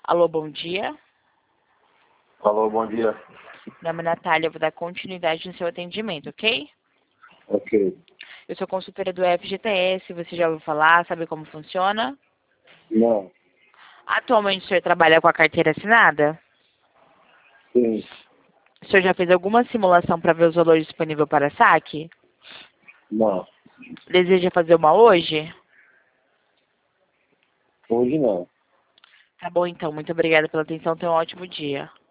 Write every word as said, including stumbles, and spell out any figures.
Alô, bom dia. Alô, bom dia. Meu nome é Natália, eu vou dar continuidade no seu atendimento, ok? Ok. Eu sou consultora do F G T S, você já ouviu falar, sabe como funciona? Não. Atualmente o senhor trabalha com a carteira assinada? Sim. O senhor já fez alguma simulação para ver os valores disponíveis para saque? Não. Deseja fazer uma hoje? Hoje não. Tá bom então, muito obrigada pela atenção, tenha um ótimo dia.